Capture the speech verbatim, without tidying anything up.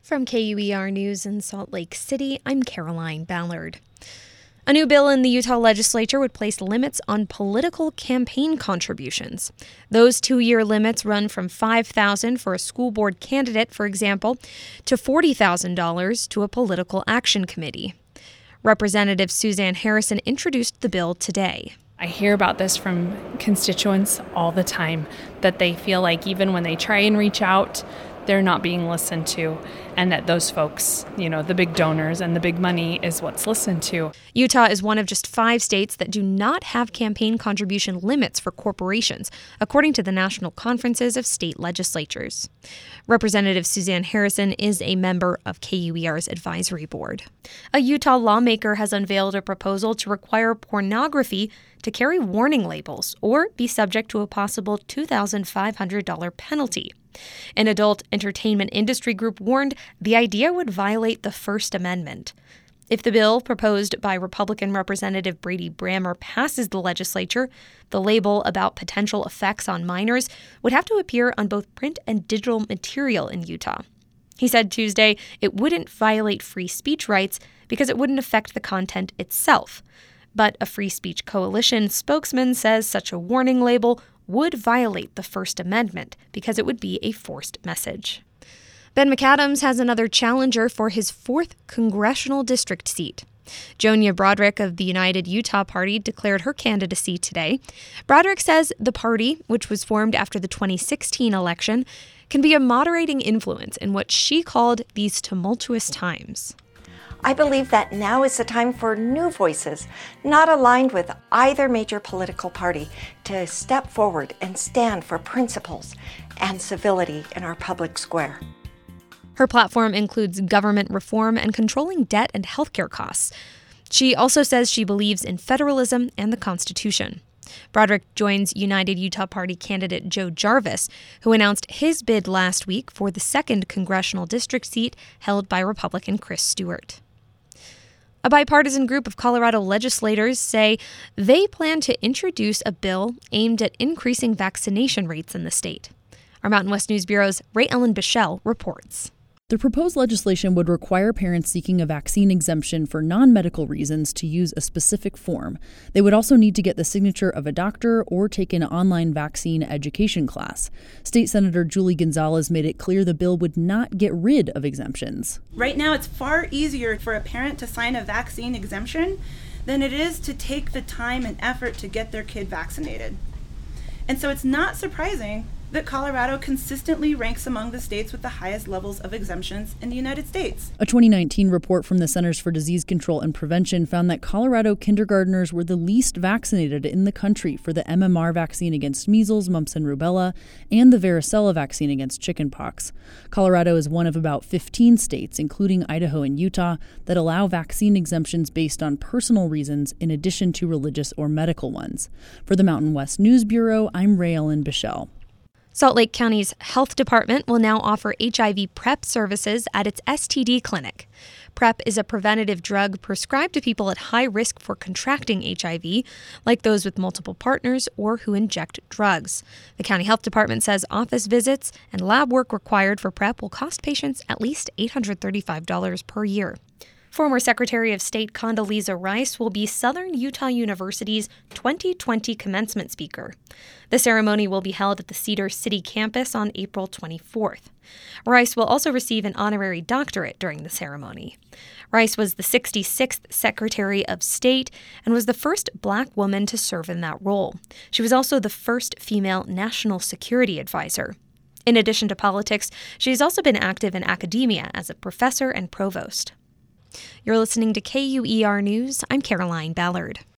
From K U E R News in Salt Lake City, I'm Caroline Ballard. A new bill in the Utah legislature would place limits on political campaign contributions. Those two-year limits run from five thousand dollars for a school board candidate, for example, to forty thousand dollars to a political action committee. Representative Suzanne Harrison introduced the bill today. I hear about this from constituents all the time, that they feel like even when they try and reach out, they're not being listened to, and that those folks, you know, the big donors and the big money is what's listened to. Utah is one of just five states that do not have campaign contribution limits for corporations, according to the National Conferences of State Legislatures. Representative Suzanne Harrison is a member of K U E R's advisory board. A Utah lawmaker has unveiled a proposal to require pornography to carry warning labels or be subject to a possible two thousand five hundred dollars penalty. An adult entertainment industry group warned the idea would violate the First Amendment. If the bill proposed by Republican Representative Brady Brammer passes the legislature, the label about potential effects on minors would have to appear on both print and digital material in Utah. He said Tuesday it wouldn't violate free speech rights because it wouldn't affect the content itself. But a Free Speech Coalition spokesman says such a warning label would violate the First Amendment because it would be a forced message. Ben McAdams has another challenger for his fourth congressional district seat. Jonia Broderick of the United Utah Party declared her candidacy today. Broderick says the party, which was formed after the twenty sixteen election, can be a moderating influence in what she called these tumultuous times. I believe that now is the time for new voices, not aligned with either major political party, to step forward and stand for principles and civility in our public square. Her platform includes government reform and controlling debt and healthcare costs. She also says she believes in federalism and the Constitution. Broderick joins United Utah Party candidate Joe Jarvis, who announced his bid last week for the second congressional district seat held by Republican Chris Stewart. A bipartisan group of Colorado legislators say they plan to introduce a bill aimed at increasing vaccination rates in the state. Our Mountain West News Bureau's Ray Ellen Bichelle reports. The proposed legislation would require parents seeking a vaccine exemption for non-medical reasons to use a specific form. They would also need to get the signature of a doctor or take an online vaccine education class. State Senator Julie Gonzalez made it clear the bill would not get rid of exemptions. Right now, it's far easier for a parent to sign a vaccine exemption than it is to take the time and effort to get their kid vaccinated. And so it's not surprising that Colorado consistently ranks among the states with the highest levels of exemptions in the United States. A twenty nineteen report from the Centers for Disease Control and Prevention found that Colorado kindergartners were the least vaccinated in the country for the M M R vaccine against measles, mumps, and rubella, and the varicella vaccine against chickenpox. Colorado is one of about fifteen states, including Idaho and Utah, that allow vaccine exemptions based on personal reasons in addition to religious or medical ones. For the Mountain West News Bureau, I'm Ray Ellen Bichelle. Salt Lake County's health department will now offer H I V PrEP services at its S T D clinic. PrEP is a preventative drug prescribed to people at high risk for contracting H I V, like those with multiple partners or who inject drugs. The county health department says office visits and lab work required for PrEP will cost patients at least eight hundred thirty-five dollars per year. Former Secretary of State Condoleezza Rice will be Southern Utah University's twenty twenty commencement speaker. The ceremony will be held at the Cedar City campus on April twenty-fourth. Rice will also receive an honorary doctorate during the ceremony. Rice was the sixty-sixth Secretary of State and was the first Black woman to serve in that role. She was also the first female national security advisor. In addition to politics, she's also been active in academia as a professor and provost. You're listening to K U E R News. I'm Caroline Ballard.